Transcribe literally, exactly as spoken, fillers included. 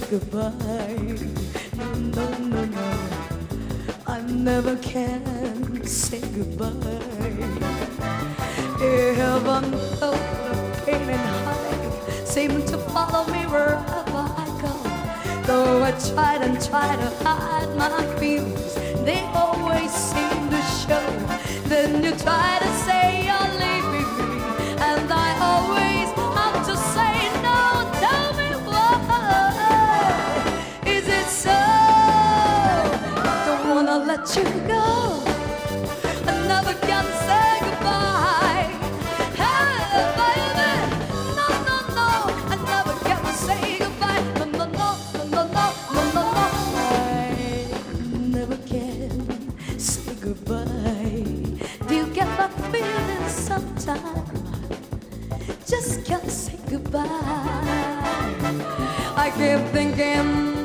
goodbye. No, no, no, no. I never can say goodbye. Even though the pain and heartache seem to follow me wherever I go, though I tried and tried to hide my feelings, they always seem to show. Then you try to say you're leaving me, and I always have to say no. Tell me why. Is it so? I don't wanna let you go. I never can say goodbye. Hey, baby, no, no, no. I never can say goodbye. No, no, no, no, no, no, no, no. I never can say goodbye. Do you get that feeling sometimes? Just can't say goodbye. I keep thinking